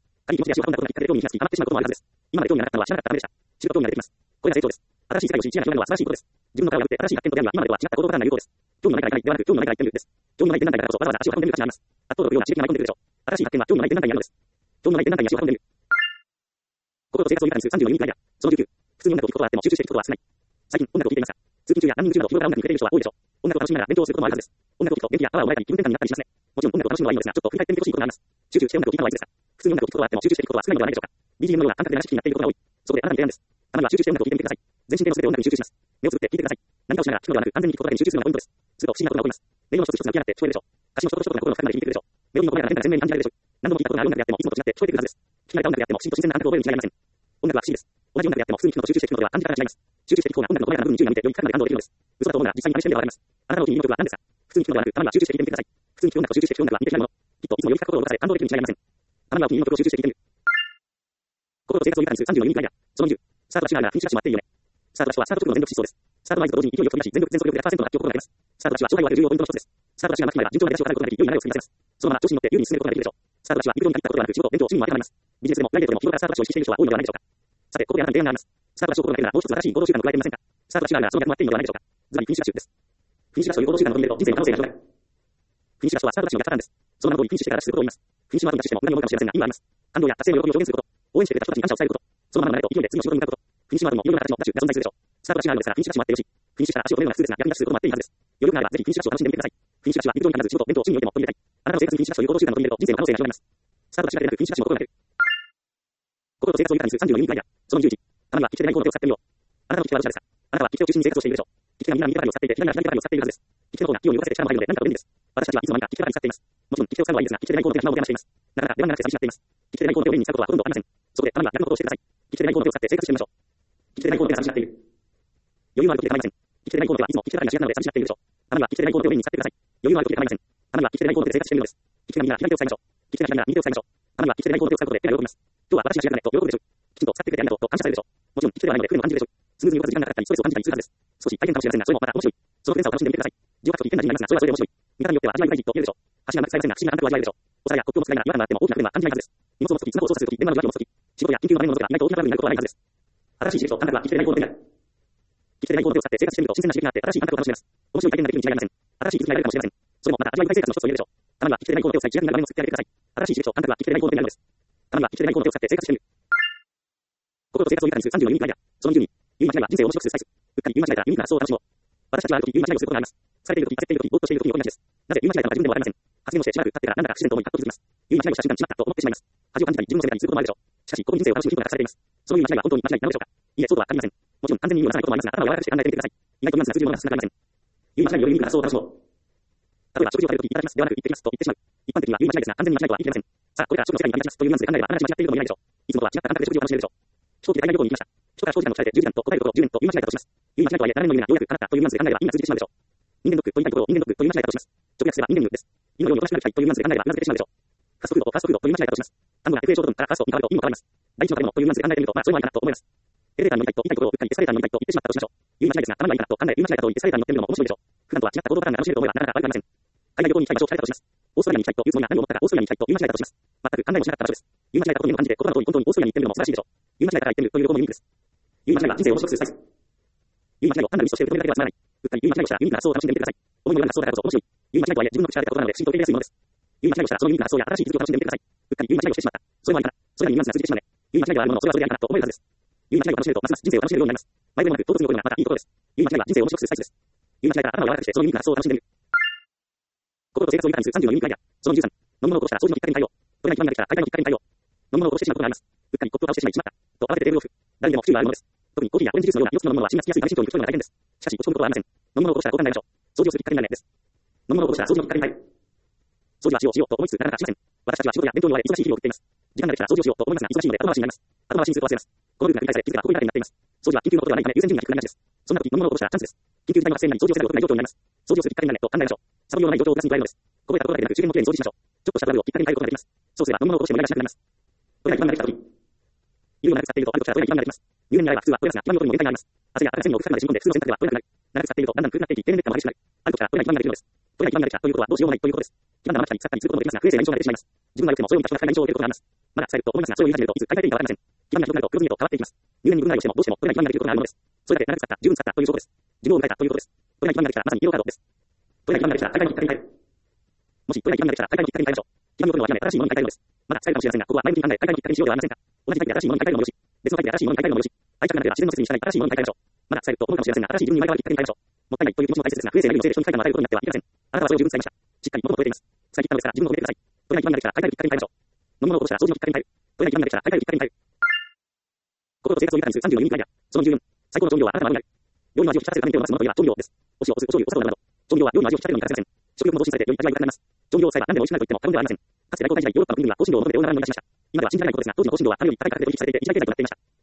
世界を知り知らない広がるのは素晴らしいことです。自分の殻を破って新しい発見と出会いは今までとは違った行動パターンが有効です。興味のないからいではなく興味のないから言ってみるです。興味のない展覧会だからこそわざわざ足を運んでみる価値があります。圧倒力のような刺激が舞い込んでくるでしょう。新しい発見は興味のない展覧会にあるのです。興味のない展覧会に足を運んでみる。心と生活を豊かにするさんじゅうよにんくらいや、そのじゅうきゅう、普通に音楽を聴くことはあっても集中して聴くことは少ない。最近音楽を聴いていますか。通勤中やランニング中など日頃から音楽に触れている人は多いでしょう。音楽を楽しみながら勉強をすることもあるはずです。音楽を聴くと元気やパワーをもらえたり気分転換になったりしますね。もちろん音楽を楽しむのはいいのですが、ちょっと振り返ってみてほしいことがあります。集中して音楽を聴くのはいいですか。普通に音楽を聴くことはあっても集中して聴くことは少ないのではないでしょうか。ビージーエム のような感覚で流し聞きになっていることが多い。そこであなたの提案です。たまには集中して音楽を聴いてみてください。全身での全て音楽に集中します。目をつぶって聞いてください。何かをしながら聞くのではなく完全に聞くことだけに集中するのがポイントです。すると不思議なことが起こります。音色の一つ一つが浮き上がって聞こえるでしょう。歌詞の一言一言が心の深くまで響いてくるでしょう。メロディーの声が変から前面に感じられるでしょう。何度も聞いたことがある音楽であってもいつもと違って聞こえてくるはずです。聞き慣れた音楽であっても不思議と自然な感覚を覚えるに違いありません。音楽は不思議です。 同じ音楽であっても、普通に聞くのと集中して聞くのでは感じ方が違います。集中して聞く方が音楽の声からの部分に注意が向いてより深くまで感動できるのです。嘘だと思うなら実際に試してみればわかります。あなたのお気に入りの曲は何ですか？普通に聞くのではなく、たまには集中して聞いてみてください。普通に聞く音楽と集中して聞く音楽は似てしまうもの。きっといつもより深く心を動かされ感動できるに違いありません。たまにはお気に入りの曲を集中して聞いてみる。心と生活を豊かにするさんじゅうよに意味ガイア。そのにじゅう。スタートダッシュがあるがフィニッシュダッシュは待っているよね。スタートダッシュはスタート直後の全力疾走です。スタート前と同時に勢いよく飛び出し、全力全速力でひゃくパーセントの楽器を行います。スタートダッシュは障害を割る重要ポイントの一つです。スタートダッシュがなければ順調な出だしを行うことができ、良い流れを作り出せます。そのまま調子に乗って有利に進めることができるでしょう。スタートダッシュは陸上に限ったことではなく、仕事、勉強、趣味も当てはまります。ビジネスでもプライベートでも日頃からスタートダッシュを意識している人は多いのではないでしょうか。さて、ここであなたに提案があります。スタートダッシュを心がけるならもう一つ新しい行動習慣を加えてみませんか？スタートダッシュがあるがその逆もあっているのではないでしょうか。ズバリフィニッシュダッシュです。フィニッシュダッシュという行動習慣を取り入れると人生に可能性が広がる。フィニッシュダッシュはスタートダッシュの逆パターンです。その名の通りフィニッシュしてからダッシュすることを言います。フィニッシュの後にダッシュしても無駄に思うかもしれませんが、意味はあります。感動や達成の喜びを表現すること、応援してくれた人たちに感謝を伝えること、そのままの流れと勢いで次の仕事に向かうこと、フィニッシュの後もいろいろな形のダッシュが存在するでしょう。スタートダッシュがあるのですから、フィニッシュダッシュもあってよし、フィニッシュした足を止めるような苦痛な逆にダッシュすることもあっていいはずです。余裕があればぜひフィニッシュダッシュは陸上に限らず仕事、勉強、趣味にまでも取り入れたい。あなたの生活にフィニッシュダッシュという行動習慣を取り入れると人生の可能性が広がります。スタートダッシュだけでなくフィニッシュダッシュも心がける。心と生活を豊かにするさんじゅうよに意味ガイア。そのじゅういち。たまには聞き手でないコードを使ってみよう。あなたの聞き手はどちらですか？あなたは聞き手を中心に生活をしているでしょう。聞き手がみんな右肩を使っていて、左が左肩を使っているはずです。聞き手の方が気を動かせて力も入るので何かと便利です。私たちはいつの間にか聞き手側に使っています。もちろん聞き手を使うのはいいですが、聞き手でないコードで頭を手放しています。なかなか出番がなくて寂しがっています。聞き手でないコードで便利に使うことはほとんどありません。そこでたまには逆のことをしてください。聞き手でないコードを使って生活してみましょう。聞き手でないコードで寂しがっている。余裕のある時で構いません。聞き手でないコードではいつも聞き手が足がなので寂しがっているでしょう。たまには聞き手でないコードで便利に使ってください。余裕のある時で構いません。たまには聞き手でないコードで生活してみるのです。聞き手が右なら左手を使いましょう。聞き手が左なら右手を使いましょう。たまには聞き手でないコードで使うことで手が喜びます。今日は私が知らないと喜ぶでしょう。きちんと使ってくれてありがとうと感謝されるでしょう。もちろん聞き手ではないので不便を感じるでしょう。スムーズに動かす時間がかかったり、ストレスを感じたりするはずです。少し大変かもしれませんが、それもまた面白い。その不便さを楽しんでみてください。じわっと危険な時になりますが、それはそれで面白い。見方によっては味わい深いと言えるでしょう。箸がなく使いませんが、不思議な感覚を味わえるでしょう。お皿やコップを使いながら違和感があっても大きな不便は感じないはずです。荷物を持つとき、スマホを操作するとき、電話の受話器を持つとき、仕事や緊急の場面のことが意外と大きなトラブルになることはないはずです。新しい刺激と感覚は聞き手でないコードでない。聞き手でないコードを使って生活してみると新鮮な刺激があって新しい感覚を楽しめます。面白い体験ができるに違いありません。新しい気づきが得られるかもしれません。それもまた味わい深い生活の一つと言えるでしょう。たまには聞き手でないコードを使い自然な場面を作ってあげてください。新しい刺激と感覚は聞き手でないコードでないのです。たまには聞き手でないコードを使って生活してみる。心と生活を豊かにするさんじゅうよに意味ガイア。そのにじゅうに。言い間違いは人生を面白くするスパイス。うっかり言い間違えたらユニークな発想を楽しもう。私たちはある時言い間違いをすることがあります。疲れている時、焦っている時、ぼーっとしている時に起こりがちです。なぜ言い間違えたのか自分でもわかりません。発言をしてしばらく経ってからなんだか不自然と思いパッと気づきます。言い間違いをした瞬間にしまったと思ってしまいます。恥を感じたり自分のせいにすることもあるでしょう。しかし、ここに人生を楽しむヒントが隠されています。その言い間違いは本当に間違いなのでしょうか？いいえ、そうとは限りません。もちろん完全に意味をなさないこともありますが、頭を柔らかくして考えてみてください。意外とニュアンスが通じるものが少なくありません。言い間違いによりユニークな発想を楽しもう。例えば、食事を食べるときいただきますではなく、行ってきますと言ってしまう。一般的には言い間違いですが、完全に間違いとは言い切れません。さあ、これから食事の世界にいただきますというニュアンスで考えれば、あなた間違っているとも言えないでしょう。いつもとは違った感覚で食事を楽しめるでしょう。飛行機で海外旅行に行きました。人から長時間の疲れてじゅうじかんと答えることをじゅうねんと言い間違えたとします。言い間違いとはいえ、誰の言うなようやくかなったというニュアンスで考えれば意味が通じてしまうでしょう。人間ドックと言いたいところを人間ドックと言い間違えたとします。直訳すれば人間ドックです。今のようにおとなしくなりたいというニュアンスで考えればうなずけてしまうでしょう。ファストフードとファストフードと言い間違えたとします。単語が エフエー ショート文からファストに変わると意味も変わります。第一の食べ物というニュアンスで考えてみると、まあそれもありかなと思います。エレベーターに乗りたいと言いたいところをうっかりエスカレーターに乗りたいと言ってしまったとしましょう。言い間違いですが、たまにはいいかなと考え、言い間違えたと言いエスカレーターに乗ってみるのも面白いでしょう。普段とは違った行動パターンが楽しめると思えばなかなか悪くありません。海外旅行に行きたい場所を聞かれたとします。オーストラリアに行きたいというつもりが何を思ったかオーストラリアに行きたいと言い間違えたとします。全く考えもしなかった場所です。言い間違えたことにも感じて、言葉の通り本当にオーストラリアに行ってみるのも素晴らしいでしょう。言い間違えたから言ってみるという旅行もユニークです。言い間違いは人生を面白くするスパイス。言い間違いを単なるミスとして受け止めるだけでは済まない。うっかり言い間違いをしたらユニークな発想を楽しんでみてください。思いのような発想だからこそ面白い。言い間違いとはいえ自分の口から出たことなので不思議と受け入れやすいものです。言い間違いをしたらそのユニークな発想や新しい気づきを楽しんでみてください。うっかり言い間違いをしてしまった。それもありかな。それらにニュアンスが通じてしまうね。言い間違いがあるもの、それはそれでありかなと思えるはずです。言い間違いを楽しめるとますます人生を楽しめるようになります。前でもなく唐突に起こるのがまたいいことです。言い間違いは人生を面白くするスパイスです。言い間違いから頭を柔らかくしてそのユニークな発想を楽しんでみる。心と生活を豊かにするさんじゅうよに意味ガイア。そのじゅうさん。飲み物をこぼしたら掃除のきっかけに変えよう。これが一番ができたら大会のきっかけに変えよう。飲み物をこぼしてしまうことがあります。うっかりコップを倒してしまいしまった。と慌ててテーブルを振る。誰にでも不注意はあるものです。特にコーヒーやオレンジジュースのようなよっつの飲み物は芯がつきやすいから慎重に口コミが大変です。しかし落ち込むことはありません。飲み物をこぼしたら交換になりましょう。掃除をするきっかけになるねです。飲み物をこぼしたら掃除のきっかけに変える。掃除はしようしようと思いつつなかなかしません。私たちは仕事や勉強に追われ忙しい日々を送っています。時間ができたら掃除をしようと思いますが忙しいので後回しになります。後回しにすると忘れます。このルールが繰り返され気づけばこういうパターンになっています。掃除は緊急のことではないため優先順位が低くなりがちです。そんな時飲み物をこぼしたらチャンスです。緊急事態の発生になり掃除をせざるを得ない状況になります。掃除をするきっかけになるねと考えましょう。サボりのない状況を出すに加えるのです。こぼれたところだけでなく周辺もきれいに掃除しましょう。ちょっとしたトラブルをきっかけに変えることができます。そうすれば飲み物をこぼしても無駄がしなくなります。これが一番ができた時。湯を長く使っているとあるとしたらこれが一番ができます。入念に洗えば普通はこれですが、今のことにも限界があります。汗や汗腺を奥深くまで染み込んで普通の洗濯ではこれがなくなる。長く使っているとだんだん黒くなっていき、低年劣化も激しくなる。あるとしたらこれが一番ができるのです。これが一番ができたということはどうしようもないということです。基盤が生きたり腐ったりすることもできますが、不衛生な印象が出てしまいます。自分が良くてもそれを見た人が不快な印象を受けることがあります。まだ使えると思いますが、それを言い始めるといつ買い替えていいかわかりません。基盤が良くなると黒ずみへと変わっていきます。入念に分解をしてもどうしてもこれが一番ができることがあるものです。それだけ長く使った、十分使ったという証拠です。自分を迎えたということです。これが一番ができたらまさにイエローカードです。これが一番ができたら大会のきっかけに変える。もしこれが一番ができたら大会のきっかけに変えましょう。基盤を良くのは諦め新しいものに変えるのです。まだ使えるかもしれませんが、ここは前向きに考え大会のきっかけにしようではありませんか。同じタイプで新しいものに変えるのもよし、別のタイプで新しいものに変えるのもよし、愛着がなければ自然の摂理に従い新しいものに変えましょう。まだ使えると思うかもしれませんが、新しい自分に前変わるきっかけに変えましょう。もったいないという気持ちも大切ですが、不衛生な理由のせいで人に変えたのを与えることになってはいけません。あなたはそれを十分使いました。しっかり物を超えています。使い切ったのですから自分を超えてください。これが一番ができたら大会のきっかけに変えましょう。飲み物をこぼしたら掃除のきっかけに変える。これが一番ができたら大会のきっかけに変える。心と生活を豊かにするさんじゅうよに意味ガイア。そのじゅうよん。最高の調味料はあなたの顎になる。料理の味を引き立たせるために手を回すものといえば調味料です。お塩、お酢、お醤油、お砂糖など。調味料は料理の味を引き立てるのに欠かせません。食欲も増進されてより味わい深くなります。調味料を使えば何でも美味しくなると言っても過言ではありません。かつて大航海時代ヨーロッパの国には香辛料を求めて大並びに出しました。今では信じられないことですが、当時の香辛料はあるより高い価格で取引されていて一大経済となっていました。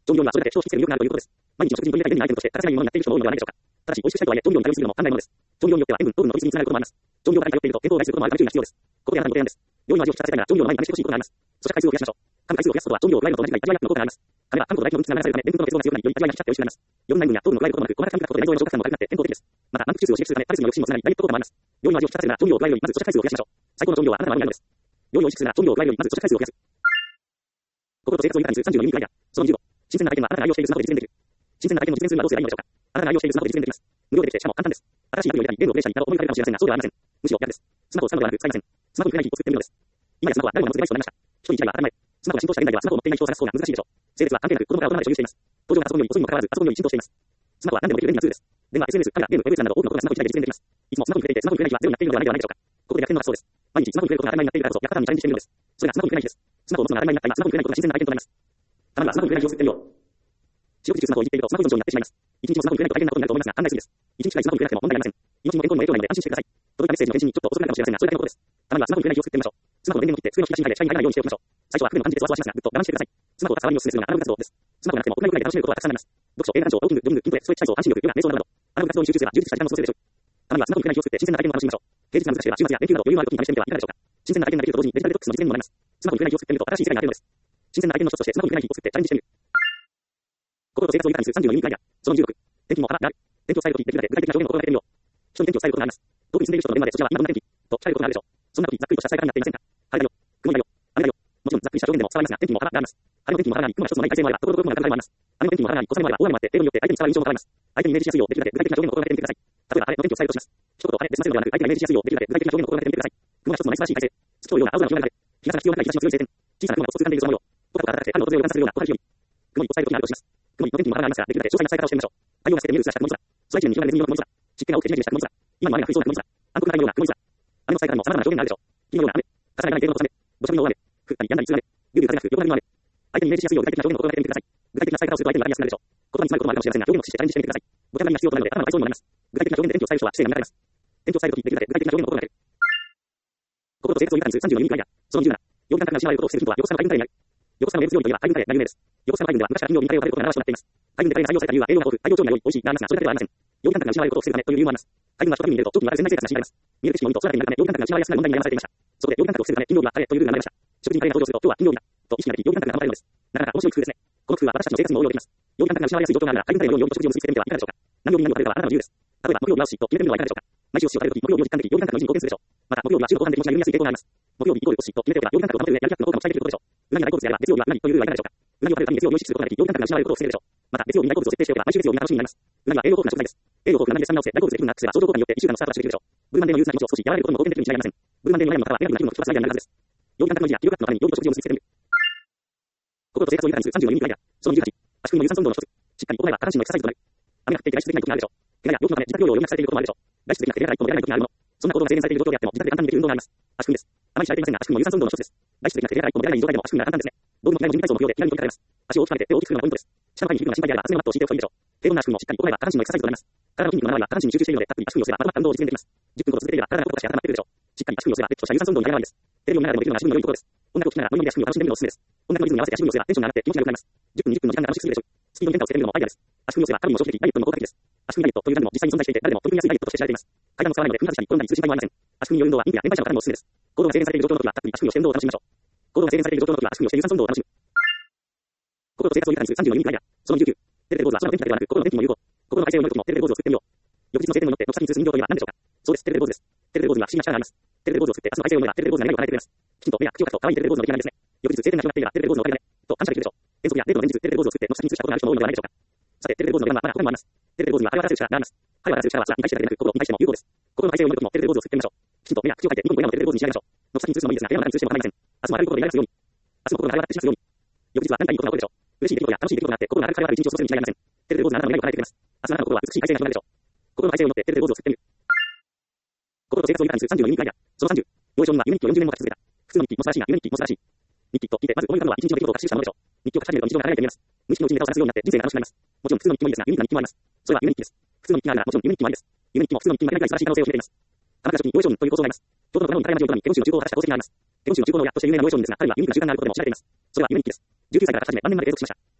調味料にはそれだけ消費する魅力があるということです。毎日の食事に取り入れたい便利なアイテムとして欠かせないものになっている人も多いのではないでしょうか。ただし、美味しくしたいとはいえ、調味料に頼りすぎるのも反対のものです。調味料によっては塩分、糖分の取りすぎにつながることもあります。調味料が頼っていると健康を害することもあるため注意が必要です。ここであなたのご提案です。料理の味を引き立てたいなら調味料の前に試してほしいことがあります。そして回数を増やしましょう。噛む回数を増やすことは調味料を加えるのと同じくらい味わいアップの効果があります。噛めば噛むほど唾液の分泌が流れるため、でんぷんとの結合が強くなり、より味わいが引き立って美味しくなります。余分な塩分や糖分を加えることもなく、細かく噛むことで内臓への消化感も軽くなって健康的です。また、満腹中枢を刺激するため、パルスの抑止にもつながり、ダイエット効果もあります。料理の味を引き立てるなら調味料を加えるよりまず咀嚼回数を増やしましょう。最高の調味料はあなたの顎にあるのです。料理を美味しくするなら調味料を加えるよりまず咀嚼回数を増やす。心と生活を豊かにするさんじゅうよにミリアイデア。そのにじゅうご。新鮮なアイテムはあなたが愛用しているスマホで実現できる。新鮮なアイテムの実現するにはどうすればいいのでしょうか。あなたが愛用しているスマホで実現できます。無料でできてしかも簡単です。新しいアプリを入れたり、ゲームをプレイしたりなど思い浮かべるかもしれませんが、そうではありません。むしろ逆です。スマホを使うのではなく使いません。スマホに触れない日を作ってみるのです。今やスマホは誰もが持つデバイスとなりました。一人一台は当たり前。スマホが浸透した現代ではスマホを持っていない人を探す方が難しいでしょう。性別は関係なく子供から大人まで所有しています。登場がパソコンより遅いにもかかわらずパソコンより浸透しています。スマホは何でもできる便利なツールです。電話、エスエヌエス、カメラ、ゲーム、ウェブツールなど多くのことがスマホ一台で実現できます。いつもスマホに触れていてスマホに触れない日はゼロになっているのではないではないでしょうか。ここで逆転の発想です。毎日スマホに触れることが当たり前になっているからこそ逆パターンにチャレンジしてみるのです。それがスマホに触れない日です。スマホを持つのが当たり前になった今、スマホに触れないことが新鮮なアイテムとなります。たまにはスマホに触れない日を作ってみよう。四六時中スマホをいじっているとスマホ依存症になってしまいます。一日もスマホに触れないと大変なことになると思いますが、考えすぎです。一日くらいスマホに触れなくても問題ありません。命にも健康にも影響がないので安心してください。届いたメッセージの返信にちょっと遅くなるかもしれませんが、それだけのことです。たまにはスマホに触れない日を作ってみましょう。スマホの電源を切って机の引き出しに入れ視界に入らないようにしておきましょう。最初は不便の感じでゾワゾワしますが、ぐっと我慢してください。スマホを触りをお勧めするのがアナログ活動です。スマホがなくても屋内ぐらいで楽しめることはたくさんあります。読書、映画鑑賞、ウォーキング、ジョギング、筋トレ、ストレッチ体操、半身浴、ヨガ、瞑想など、アナログ活動に集中すれば充実した時間を過ごせるでしょう。たまにはスマホに触れない日を作って新鮮なアイテムを楽しみましょう。平日が難しければ週末や連休など余裕のある時に試してみてはいかがでしょうか。新鮮なアイテムができると同時にデジタルデトックスの実現にもなります。スマホに触れない日を作ってみると新しい世界が開けるのです。新鮮なアイテムの一つとしてスマホに触れない日を作ってチャレンジしてみる。心と生活を豊かにするさんじゅうよにミニアイデア。そのじゅうろく。天気も腹がある。天気を伝えるときできるだけ具体的な表現を心がけてみよう。人に天気を伝えることがあります。遠くに住んでいる人の電話でそちらは今どんな天気と聞かれることがあるでしょう。そんな時ざっくりとした伝え方になっていませんか。晴れだよ。曇りだよ。雨だよ。もちろんざっくりした表現でも伝わりますが、天気も腹があります。晴れの天気も腹があり、雲が一つもない快晴もあれば、ところどころ雲が流れもあります。雨の天気も腹があり、小雨もあれば、大雨もあって、例によって相手に伝わる印象も変わります。相手にイメージしやすいようできるだけ具体的な表現を心がけてみてください。例えば晴れの天気を伝えるとします。一言晴れで済ませるのではなく、相手がイメージしやすいようできるだけ具体的な表現を心がけてみてください。雲が一つもない素晴らしい快晴。月のような青空の広がり。日が差し清めない日差しの強い晴天。小さな雲が一つ掴んでいる空模様。ぽかぽか暖かくて春の訪れを感じさせるような小春日和。雲に伝えるときにあるとします。雲にの天気も腹がありますが、できるだけ詳細な伝え方をしてみましょう。太陽が透けて見える薄らした雲空。空一面に広がるネズミ色の雲空。湿気が多くてジメジメした雲空。今にも雨が降りそうな雲空。暗黒な太陽のような雲空。雨の伝え方にも様々な表現があるでしょう。霧のような雨。重なりない程度の小雨。土砂降りの大雨。降ったり止んだりする雨。竜々風が吹く横殴りの雨。相手にイメージしやすいよう具体的な表現を心がけてみてください。具体的な伝え方をすると相手にわかりやすくなるでしょう。言葉に詰まることもあるかもしれませんが、表現を駆使してチャレンジしてみてください。ボキャブラリーが必要となるので、頭の体操にもなります。具体的な表現で天気を伝える人は知性が見られます。天気を伝えるときできるだけ具体的な表現を心がける。心と生活を豊かにするさんじゅうよにミニアイデア。そのにじゅうなな。曜日感覚が失われることを防ぐヒントは横須賀の海軍カレーにある。横須賀の名物料理といえば海軍カレーが有名です。横須賀の海軍では昔から金曜日にカレーを食べることが習わしとなっています。海軍でカレーが採用された理由は栄養が豊富、大量調理が良い、美味しいがありますが、それだけではありません。曜日感覚が失われることを防ぐためという理由もあります。海軍は首都に入れると長期にわたる全体生活が強いられます。見える景色も海と空だけになるため、曜日感覚が失われやすくなる問題に悩まされていました。そこで曜日感覚を防ぐため金曜日はカレーというルールが生まれました。食事にカレーが登場すると今日は金曜日だと意識ができ、曜日感覚が保たれるのです。なかなか面白い工夫ですね。この工夫は私たちの生活にも応用できます。曜日感覚が失われやすい状況があるなら海軍カレーのように曜日と食事を結びつけてみてはいかがでしょうか。何曜日に何を食べるかはあなたの自由です。例えば木曜日は寿司と決めてみるのはいかがでしょうか。毎週寿司を食べるとき木曜日を実感でき、曜日感覚の維持に貢献するでしょう。また木曜日は中途後半で気持ちが緩みやすい傾向があります。木曜日イコール寿司と決めておけば曜日感覚を保てる上でやる気アップの効果も期待できることでしょう。裏に大好物であれば月曜日は何というルールはいかがでしょうか。裏にを食べるために月曜日を意識することができ、曜日感覚が失われることを防げるでしょう。また月曜日に大好物を設定しておけば毎週月曜日が楽しみになります。裏には栄養豊富な食材です。栄養豊富な何でスタミナをして大好物で気分がアップすれば相乗効果によっていっしゅうかんのスタートがしてくれるでしょう。ブルマンデーの憂鬱な気持ちを少し和らげることも貢献できるに違いありません。ブルマンデーの悩む方はネガティブな気分の一つアイデアになるはずです。曜日感覚の維持や記憶アップのために曜日と食事を結びつけてみる。心と生活を豊かにするさんじゅうよにミニアイデア。そのにじゅうはち。足首の有酸素運動の一つ。しっかり行えば下半身のエクササイズとなる。雨が降っていて外出できない時があるでしょう。怪我や病気のため自宅療養を余儀なくされていることもあるでしょう。外出できなくて出られない人も出られない時があるもの。そんな行動が制限されている状況であっても自宅で簡単にできる運動があります。足首です。あまり知られていませんが足首も有酸素運動の一つです。外出できなくて出られない人も出られない状態でも足首が簡単ですね。道具の機内の準備体操も不要で気軽に取り掛かれます。足を大きく上げて手を大きく振るのがポイントです。下の階に響くのが心配であれば厚めのマットを敷いておくといいでしょう。低温な足首もしっかり行えば下半身のエクササイズとなります。体の筋肉のなな割は下半身に集中しているので、たっぷり足首をすればまとまった運動を実現できます。じゅっぷんほど続けていれば体がポカポカして温まってくるでしょう。しっかり足首をすればペットとした有酸素運動になります。テレビを見ながらでもできるのが足首の良いところです。音楽を聴きながらノリノリで足首を楽しんでみるのがおすすめです。音楽のリズムに合わせて足首をすればテンションが上がって気持ちが良くなります。じゅっぷんにじゅっぷんの時間が楽しすぎるでしょう。スピードの変化をつけてみるのもアイデアです。足首をすればカロリーも消費でき、ダイエットにも効果的です。足首ダイエットという名でも実際に存在していて誰でも取り組みやすいダイエットとして知られています。階段も使わないので踏んだりしたり転んだりする心配もありません。足首による運動は妊婦や年配者の方にもおすすめです。行動が制限されている状況の時はたっぷり足首をして運動を楽しみましょう。行動が制限されている状況の時は足首をして有酸素運動を楽しむ。心と生活を豊かにするさんじゅうよにミニアイデア。そのじゅうきゅう。テレビポーズは空の天気だけではなく心の天気も有効。心の体勢を守る時もテレビポーズを作ってみよう。翌日の晴天を祈って軒先に通す人形といえば何でしょうか。そうです。テレビポーズです。テレビポーズには不思議な力があります。テレビポーズを作って明日の体勢を思えばテレビポーズが何を叶えてくれます。きちんと目や口を描くと可愛いテレビポーズの出来上がりですね。翌日晴天が広がっていればテレビポーズのおかげだねと感謝できるでしょう。遠足やデートの前日テレビポーズを作って軒先に通したことがある人も多いのではないでしょうか。さてテレビポーズの裏側は他にもあります。テレビポーズには晴れ渡せる力があります。晴れ渡せる力は空に対してだけでなく心に対しても有効です。心の体勢を守る時もテレビポーズを作ってみましょう。きちんと目や口を描いてニコニコ笑顔でテレビポーズに仕上げましょう。軒先に通すのもいいですが部屋の中に通しても構いません。明日も明るい心でやりますように。明日も心が晴れ渡ってしますように。翌日は何かいいことが起こるでしょう。嬉しい出来事や楽しい出来事があって心が晴れ渡る一日を過ごせるに違いありません。テレビポーズがあなたの願いを叶えてくれます。明日のあなたの心は美しい体勢が広がるでしょう。心の体勢を持ってテレビポーズを作ってみる。心と生活を豊かにするさんじゅうよにミニアイデア。そのさんじゅう。幼少には夢日記をよんじゅうねんも書き続けた。普通の日記も素晴らしいが夢日記も素晴らしい。日記と聞いてまず思い浮かぶのは一日の出来事を書き記したものでしょう。日記を書き始めると日常が輝いて見えます。無意識のうちにネタを探すようになって人生が楽しくなります。もちろん普通の日記もいいですがユニークな日記もあります。それは夢日記です。普通の日記があるならもちろん夢日記もありです。夢日記も普通の日記も間違いない素晴らしい可能性を秘めています。鎌倉書に幼少にという構想があります。京都の隣の高山寺を営み、手本州の中高を果たした功績があります。手本州の中高の親として有名な幼少人ですが、彼は夢に苦習慣があることでも知られています。それは夢日記です。じゅうきゅうさいから書き始め、晩年まで継続しました。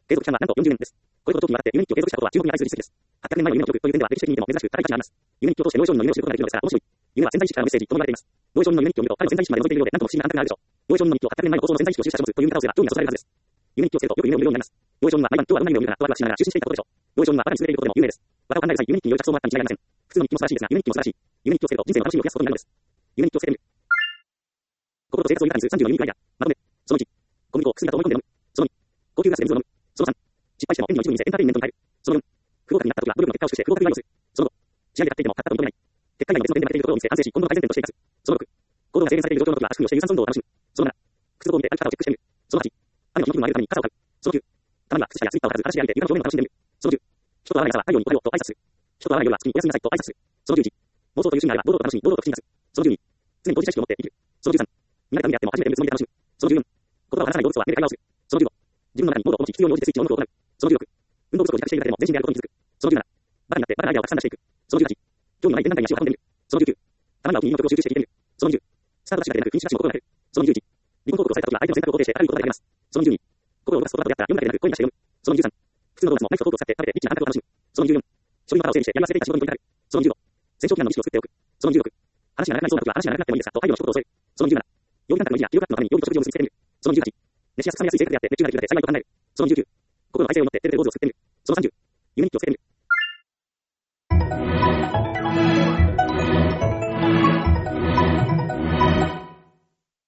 継続期間はなんとよんじゅうねんです。これほど長期にわたって夢日記を継続したことは中国に対する実績です。はっぴゃくねんまえの夢の記録という点では歴史的に見ても珍しく高い価値があります。夢日記を通してノーベル賞の夢を知ることができるのですから面白い。夢は潜在意識からのメッセージとも言われています。ノーベル賞の夢日記を見ると彼の潜在意識まで覗いているようでなんとも不思議な感覚があるでしょう。ノーベル賞の夢日記をはっぴゃくねんまえの放送の潜在意識を注視した人物という見方をすれば興味がそそられるはずです。夢日記をつけるとよく夢を見るようになります。ノーベル賞には毎晩今日はどんな夢を見るかなとワクワクしながら就寝していたことでしょう。ノーベル賞にはバカに続けていることでも有名です。バカを考える際、夢日記による着想もあったに違いありません。普通の日記も素晴らしいですが、夢日記も素晴らしい。夢日記をつけると人生の楽しみを増やすことになるのです。夢日記をつけてみる。心と生活を豊かにするさんじゅうの夢日記アイデア。まとめ。そのいち、小麦粉を薬だと思い込んで飲む。そのに、高級ガスで水を飲む。そのさん、失敗しても演技の一部に見せエンターテインメントに変える。そのよん、不合格になった時は努力の結果を祝して不合格祝いをする。そのご、試合で勝っていても勝ったと認めない。結果以外の別の点で負けているところを見せ反省し、今後の改善点として生かす。そのろく、行動が制限されている状況の時は足首をして有酸素運動を楽しむ。そのなな、靴底を見て歩き方をチェックしてみる。そのはち、雨の日の気分を上げるために傘を買う。そのきゅう、たまには靴下やスリッパを履かず裸足で歩いて床の表面を楽しんでみる。そのじゅう、人と会わない朝は太陽におはようと挨拶する。人と会わない夜は月におやすみなさいと挨拶する。そのじゅういち、妄想という趣味があれば堂々と楽しみ、堂々と口に出す。そのじゅうに、常に当事者意識を持って生きる。そのじゅうさん、見られた海であっても初めて見るつもりで楽しむ。そのじゅうよん、言葉を話さない動物とは目で会話をする。そのじゅうご、自分の中にモードを持ち必要に応じてスイッチをオンオフを行う。そのじゅうろく、運動不足を自覚しているだけでも全身であることに気づく。そのじゅうなな、バカになってバカなアイデアをたくさん出していく。そのじゅうはち、興味のない展覧会に足を運んでみる。そのじゅうきゅう、たまにはお気に入りの曲を集中して聴いてみる。そのにじゅう、スタートダッシュが出なく禁止タッチも心がける。そのにじゅういち、離婚報告をされた時は相手の選択を肯定して明るい言葉であります。そのにじゅうに、心を動かす言葉とやったら読むだけでなく声に出して読む。そのにじゅうさん、普通のドーナツもナイフとフォークを使って食べてリッチな感覚を楽しむ。そのにじゅうよん、書類の腹を整理してやり忘れていた仕事に取り掛かる。そのにじゅうご、戦勝祈願の儀式を作っておく。そのにじゅうろく、話が長くなりそうな時は話が長くなってもいいですがと配慮の一言を添える。そのにじゅうなな、曜日感覚の維持や記憶のために曜日と食事を結びつけてみる。そのにじゅうはち、熱しやすく冷めやすい生活であって熱中ができるので幸いと考える。そのにじゅうきゅう、心の体勢を持ってテレビでポーズを作ってみる。そのさんじゅう、夢日記をつけてみる。